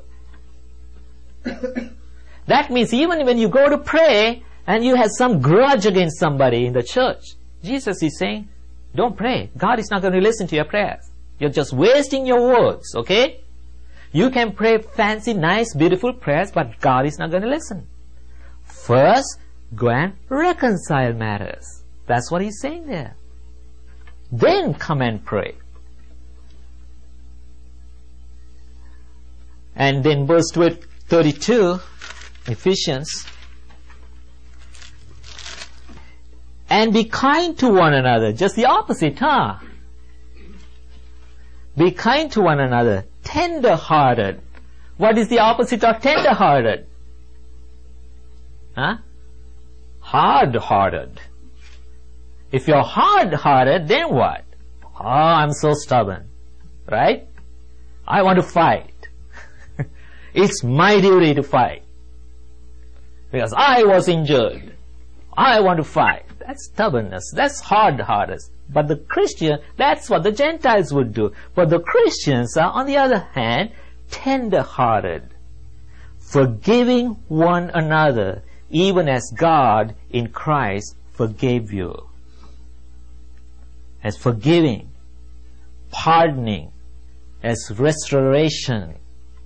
That means even when you go to pray and you have some grudge against somebody in the church, Jesus is saying, don't pray. God is not going to listen to your prayers. You're just wasting your words, okay? You can pray fancy, nice, beautiful prayers, but God is not going to listen. First, go and reconcile matters. That's what he's saying there. Then come and pray. And then verse thirty-two, Ephesians, and be kind to one another. Just the opposite, huh? Be kind to one another. Tender-hearted. What is the opposite of tender-hearted? Huh? Hard-hearted. If you're hard-hearted, then what? Oh, I'm so stubborn. Right? I want to fight. It's my duty to fight. Because I was injured. I want to fight. That's stubbornness. That's hard-hearted. But the Christian, that's what the Gentiles would do. But the Christians are, on the other hand, tender-hearted, forgiving one another, even as God in Christ forgave you. As forgiving, pardoning, as restoration.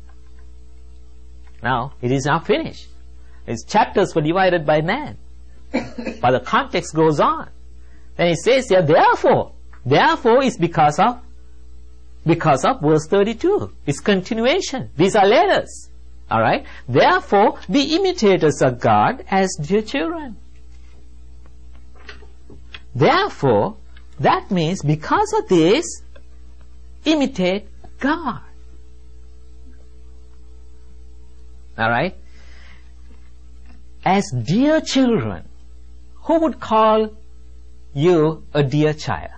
Now, it is not finished. Its chapters were divided by man. But the context goes on. Then it says here, therefore, therefore is because of, because of verse thirty-two. It's continuation. These are letters. Alright? Therefore, be imitators of God as dear children. Therefore, that means because of this, imitate God. Alright? As dear children. Who would call you a dear child?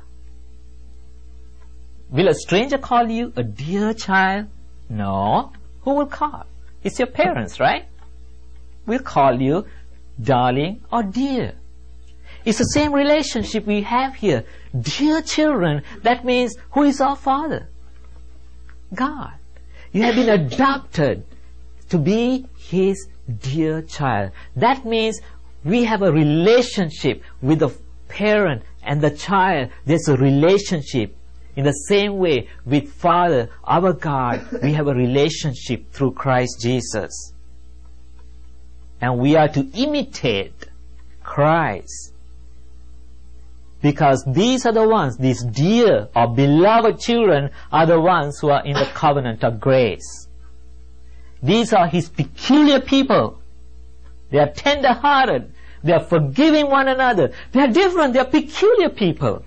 Will a stranger call you a dear child? No. Who will call? It's your parents, right? We'll call you darling or dear. It's the same relationship we have here. Dear children, that means who is our Father? God. You have been adopted to be His dear child. That means we have a relationship with the parent and the child. There's a relationship. In the same way with Father, our God, we have a relationship through Christ Jesus. And we are to imitate Christ. Because these are the ones, these dear or beloved children are the ones who are in the covenant of grace. These are His peculiar people. They are tender-hearted. They are forgiving one another. They are different. They are peculiar people.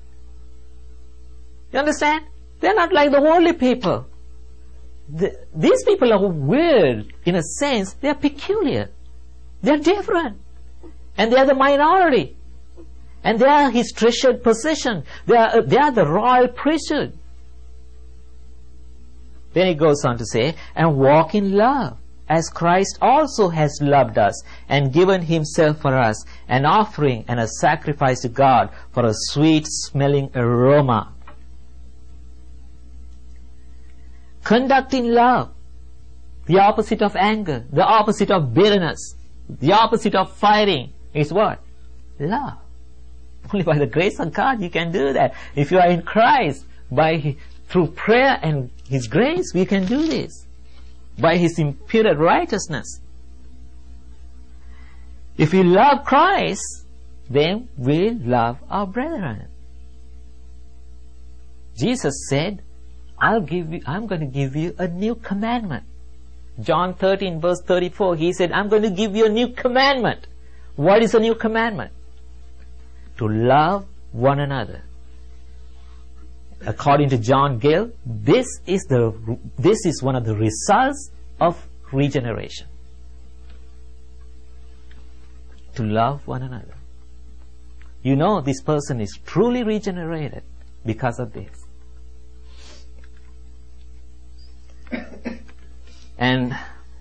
You understand? They are not like the worldly people. The, these people are weird in a sense. They are peculiar. They are different. And they are the minority. And they are His treasured possession. They are, they are the royal priesthood. Then He goes on to say, and walk in love, as Christ also has loved us and given Himself for us, an offering and a sacrifice to God for a sweet-smelling aroma. Conduct in love, the opposite of anger, the opposite of bitterness, the opposite of fighting is what? Love. Only by the grace of God you can do that. If you are in Christ, by through prayer and His grace, we can do this. By His imputed righteousness. If we love Christ, then we love our brethren. Jesus said, I'll give you, I'm going to give you a new commandment. John thirteen verse thirty-four, He said, I'm going to give you a new commandment. What is a new commandment? To love one another. According to John Gill, this is the this is one of the results of regeneration. To love one another. You know this person is truly regenerated because of this. And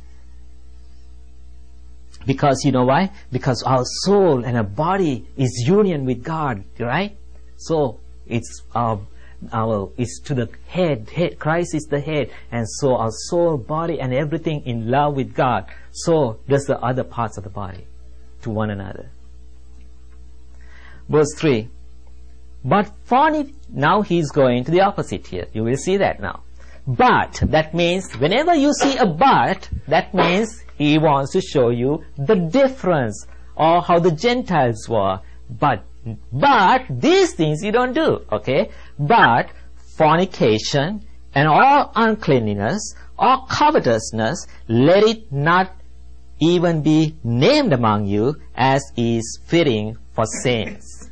because you know why? Because our soul and our body is union with God, right? So it's our our it's to the head. head. Christ is the head, and so our soul, body, and everything in love with God. So does the other parts of the body to one another. Verse three. But fornic now he's going to the opposite here. You will see that now. But, that means, whenever you see a but, that means he wants to show you the difference, or how the Gentiles were. But, but, these things you don't do, okay? But, fornication, and all uncleanness, or covetousness, let it not even be named among you, as is fitting for saints.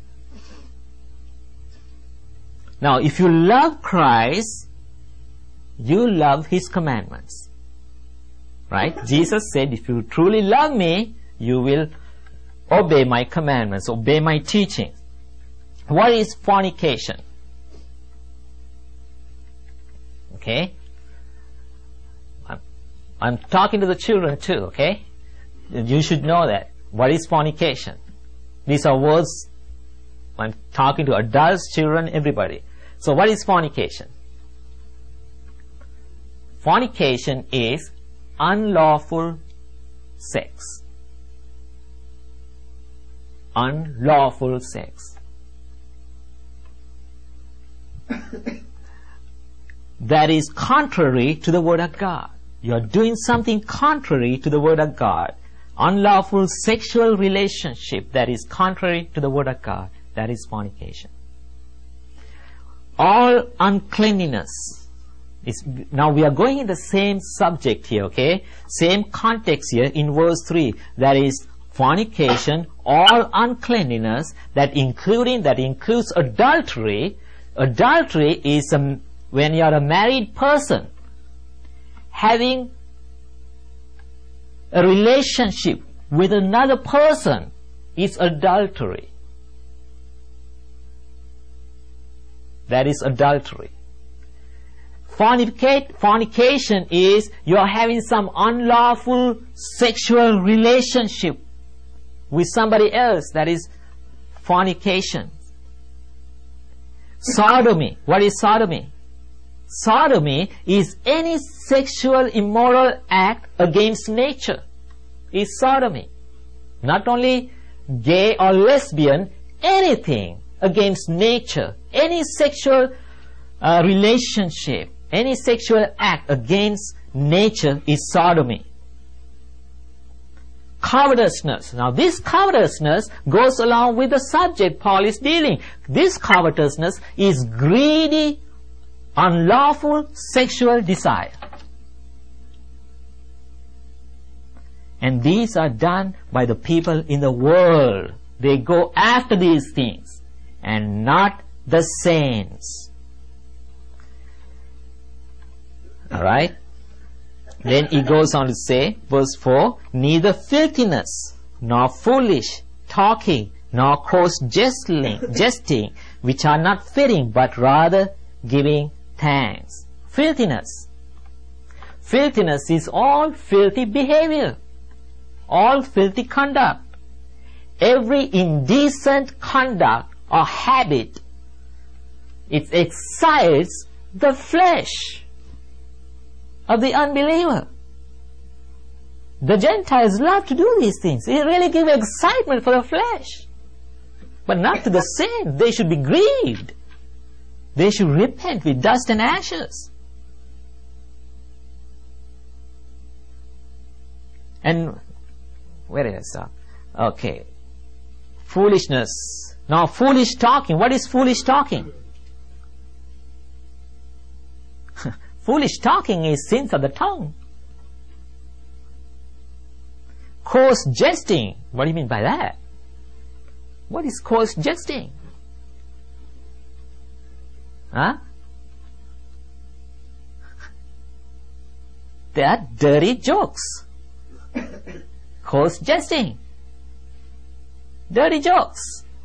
Now, if you love Christ, you love His commandments. Right? Jesus said, if you truly love me, you will obey my commandments, obey my teaching. What is fornication? Okay? I'm, I'm talking to the children too, okay? You should know that. What is fornication? These are words, I'm talking to adults, children, everybody. So what is fornication? Fornication is unlawful sex. Unlawful sex. That is contrary to the Word of God. You are doing something contrary to the Word of God. Unlawful sexual relationship that is contrary to the Word of God. That is fornication. All uncleanliness. It's, now we are going in the same subject here, okay? Same context here in verse three. That is fornication, all uncleanliness, that including, that includes adultery. Adultery is um, when you are a married person having a relationship with another person is adultery. That is adultery. Fornicate, fornication is you are having some unlawful sexual relationship with somebody else. That is fornication. Sodomy. What is sodomy? sodomy is any sexual immoral act against nature. Is sodomy. Not only gay or lesbian, anything against nature, any sexual uh, relationship, any sexual act against nature is sodomy. Covetousness. Now this covetousness goes along with the subject Paul is dealing. This covetousness is greedy, unlawful sexual desire. And these are done by the people in the world. They go after these things and not the saints. Alright? Then he goes on to say, verse four, neither filthiness, nor foolish talking, nor coarse jesting, jesting, which are not fitting, but rather giving thanks. Filthiness. Filthiness is all filthy behavior, all filthy conduct. Every indecent conduct or habit, it excites the flesh of the unbeliever. The Gentiles love to do these things. They really give excitement for the flesh. But not to the saints. They should be grieved. They should repent with dust and ashes. And where did I stop? Okay. Foolishness. Now foolish talking. What is foolish talking? Foolish talking is sins of the tongue. Coarse jesting. What do you mean by that? What is coarse jesting? Huh? They are dirty jokes. Coarse jesting. Dirty jokes.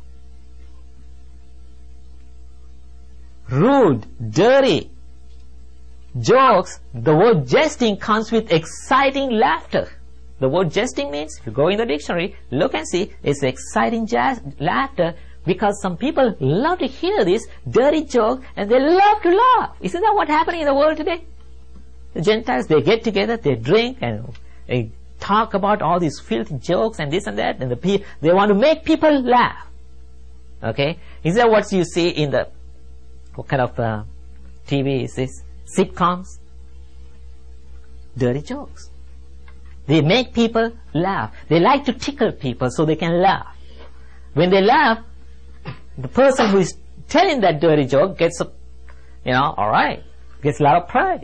Rude, dirty jokes. The word jesting comes with exciting laughter. The word jesting means, if you go in the dictionary, look and see, it's exciting jazz, laughter, because some people love to hear this dirty joke and they love to laugh. Isn't that what's happening in the world today? The Gentiles, they get together, they drink and they talk about all these filthy jokes and this and that, and the pe- they want to make people laugh. Okay? Is that what you see in the, what kind of uh, T V is this? Sitcoms? Dirty jokes. They make people laugh. They like to tickle people so they can laugh. When they laugh, the person who is telling that dirty joke gets, a, you know, alright, gets a lot of pride.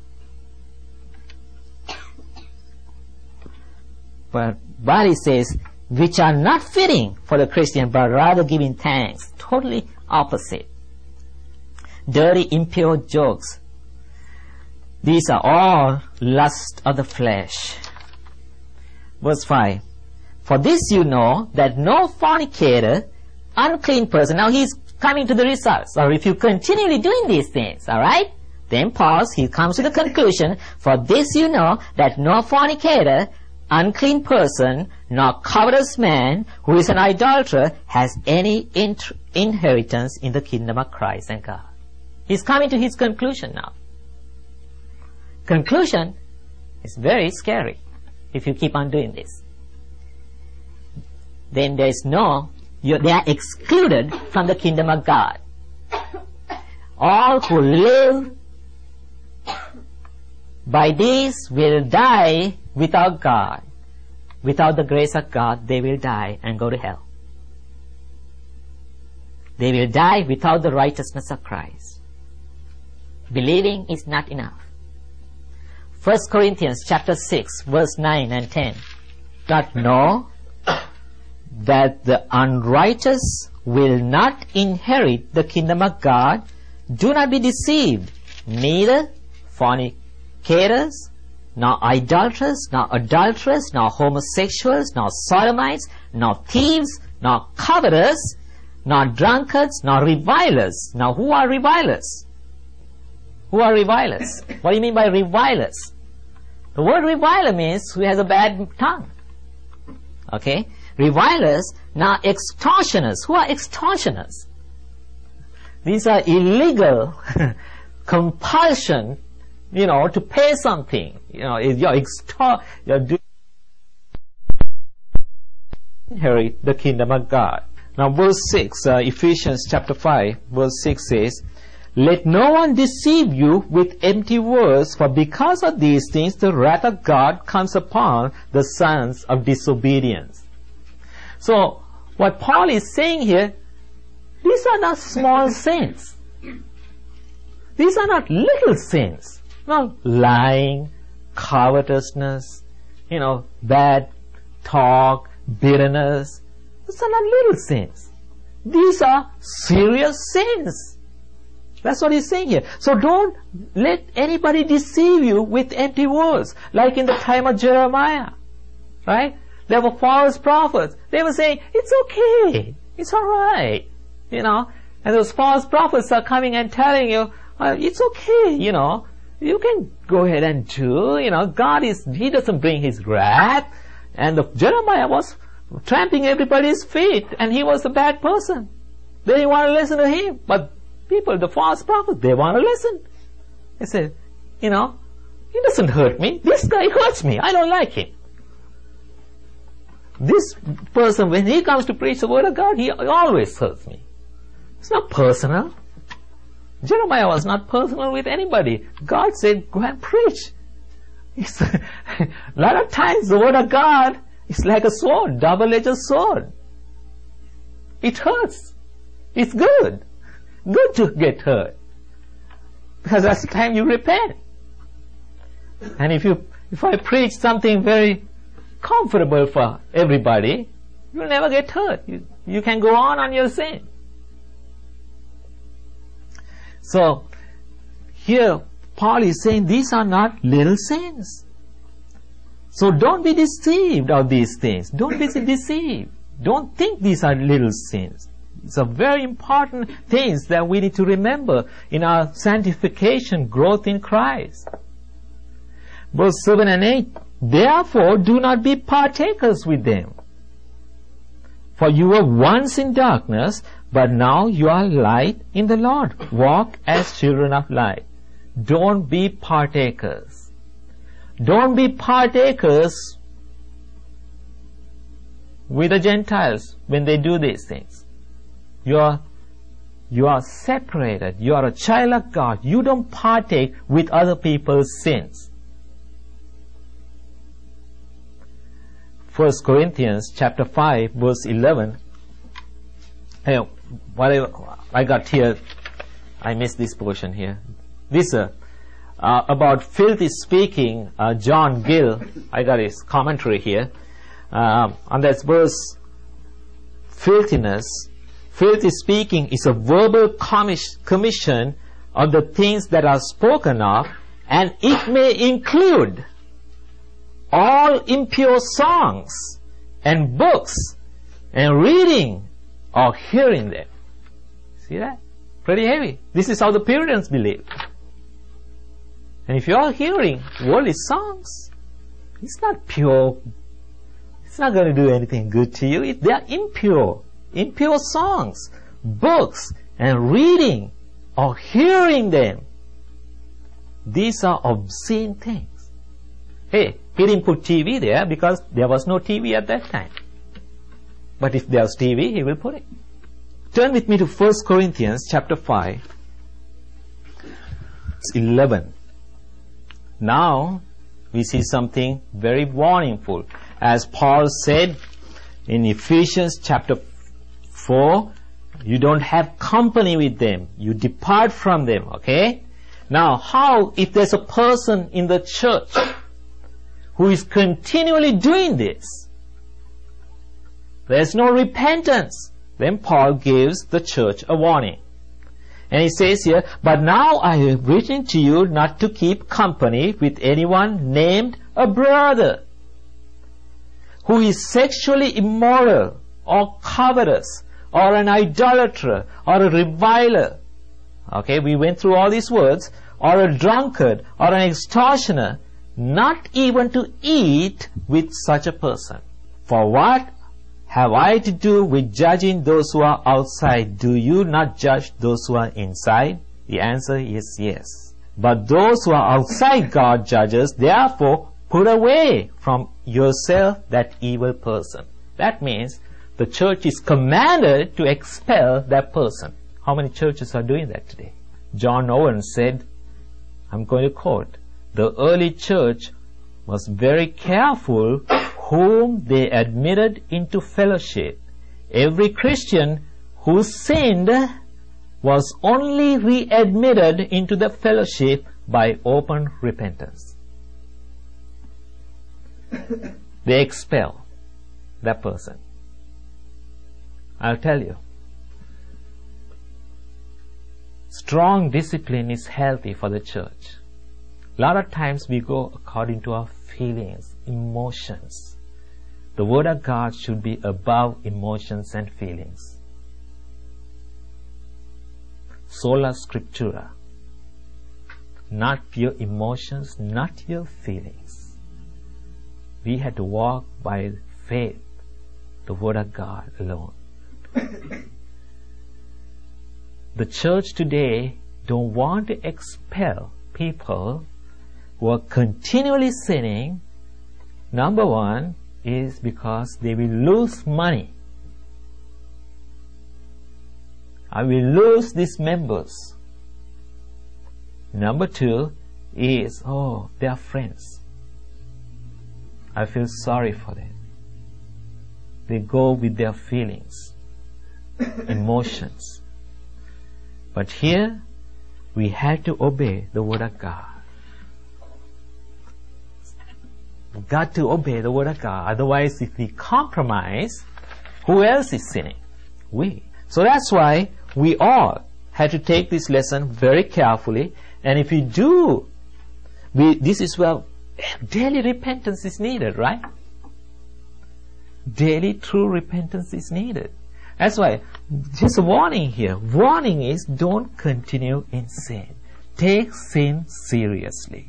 But Bali says, which are not fitting for the Christian, but rather giving thanks. Totally opposite. Dirty, impure jokes. These are all lust of the flesh. Verse five. For this you know, that no fornicator, unclean person. Now he's coming to the results. Or if you continually doing these things, alright? Then pause, he comes to the conclusion. For this you know, that no fornicator, unclean person, nor covetous man, who is an idolater, has any int- inheritance in the kingdom of Christ and God. He's coming to his conclusion now. Conclusion is very scary if you keep on doing this. Then there is no, you, they are excluded from the kingdom of God. All who live by this will die without God. Without the grace of God, they will die and go to hell. They will die without the righteousness of Christ. Believing is not enough. First Corinthians chapter six, verse nine and ten. Not know that the unrighteous will not inherit the kingdom of God. Do not be deceived. Neither fornicators, nor idolaters, nor adulterers, nor homosexuals, nor sodomites, nor thieves, nor covetous, nor drunkards, nor revilers. Now who are revilers? Who are revilers? What do you mean by revilers? The word reviler means who has a bad tongue. Okay? Revilers, now extortioners. Who are extortioners? These are illegal compulsion, you know, to pay something. You know, you're extort, you're doing inherit the kingdom of God. Now verse six, uh, Ephesians chapter five, verse six says, let no one deceive you with empty words, for because of these things the wrath of God comes upon the sons of disobedience. So, what Paul is saying here, these are not small sins. These are not little sins. No, lying, covetousness, you know, bad talk, bitterness. These are not little sins. These are serious sins. That's what he's saying here. So don't let anybody deceive you with empty words. Like in the time of Jeremiah. Right? There were false prophets. They were saying, it's okay. It's alright. You know? And those false prophets are coming and telling you, uh, it's okay, you know. You can go ahead and do, you know. God is, He doesn't bring His wrath. And the, Jeremiah was trampling everybody's feet, and he was a bad person. They didn't want to listen to him. But people, the false prophets, they want to listen. They say, you know, he doesn't hurt me. This guy hurts me. I don't like him. This person, when he comes to preach the word of God, he always hurts me. It's not personal. Jeremiah was not personal with anybody. God said, go and preach. It's a lot of times the word of God is like a sword, double-edged sword. It hurts. It's good. Good to get hurt. Because that's the time you repent. And if you, if I preach something very comfortable for everybody, you'll never get hurt. You, you can go on on your sin. So, here, Paul is saying these are not little sins. So don't be deceived of these things. Don't be deceived. Don't think these are little sins. It's a very important things that we need to remember in our sanctification, growth in Christ. Verse seven and eight, therefore do not be partakers with them. For you were once in darkness, but now you are light in the Lord. Walk as children of light. Don't be partakers. Don't be partakers with the Gentiles when they do these things. You are, you are separated. You are a child of God. You don't partake with other people's sins. First Corinthians chapter five verse eleven. Hey, whatever I got here, I missed this portion here. This uh, uh, about filthy speaking, uh, John Gill, I got his commentary here. Uh, on that verse, filthiness, filthy speaking is a verbal commis- commission of the things that are spoken of, and it may include all impure songs and books and reading or hearing them. See that? Pretty heavy. This is how the Puritans believed. And if you are hearing worldly songs, it's not pure. It's not going to do anything good to you. It, they are impure. Impure songs, books, and reading or hearing them. These are obscene things. Hey, he didn't put T V there because there was no T V at that time. But if there's T V, he will put it. Turn with me to First Corinthians chapter five. It's eleven. Now, we see something very warningful. As Paul said in Ephesians chapter four, you don't have company with them. You depart from them, okay? Now, how if there's a person in the church who is continually doing this? There's no repentance. Then Paul gives the church a warning. And he says here, but now I have written to you not to keep company with anyone named a brother who is sexually immoral or covetous or an idolater or a reviler. Okay, we went through all these words. Or a drunkard or an extortioner, not even to eat with such a person. For what have I to do with judging those who are outside? Do you not judge those who are inside? The answer is yes. But those who are outside God judges, therefore put away from yourself that evil person. That means the church is commanded to expel that person. How many churches are doing that today? John Owen said, I'm going to quote, the early church was very careful whom they admitted into fellowship. Every Christian who sinned was only readmitted into the fellowship by open repentance. They expel that person. I'll tell you, strong discipline is healthy for the church. A lot of times we go according to our feelings, emotions. The Word of God should be above emotions and feelings. Sola Scriptura. Not your emotions, not your feelings. We had to walk by faith, the Word of God alone. The church today don't want to expel people who are continually sinning. Number one is because they will lose money. I will lose these members. Number two is, oh, they are friends. I feel sorry for them. They go with their feelings, emotions. But here, we have to obey the Word of God. We've got to obey the Word of God. Otherwise, if we compromise, who else is sinning? We. So that's why we all had to take this lesson very carefully. And if we do, we, this is where daily repentance is needed, right? Daily true repentance is needed. That's why, just a warning here. Warning is, don't continue in sin. Take sin seriously.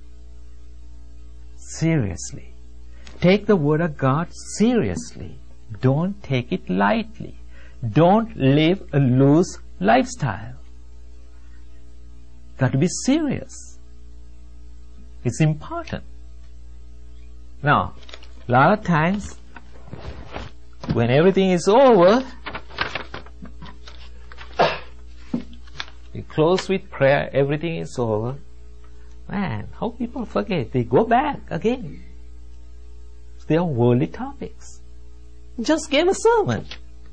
Seriously. Take the Word of God seriously. Don't take it lightly. Don't live a loose lifestyle. Got to be serious. It's important. Now, a lot of times, when everything is over, we close with prayer, everything is over. Man, how people forget? They go back again. They are worldly topics. Just gave a sermon.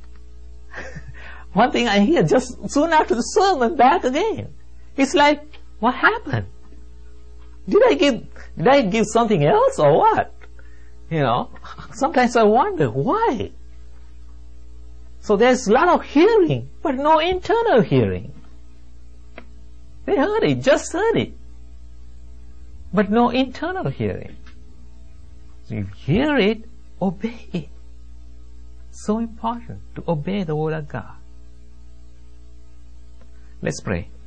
One thing I hear, just soon after the sermon, back again. It's like, what happened? Did I give, did I give something else or what? You know, sometimes I wonder, why? So there's a lot of hearing, but no internal hearing. They heard it, just heard it, but no internal hearing. So you hear it, obey it. So important to obey the Word of God. Let's pray.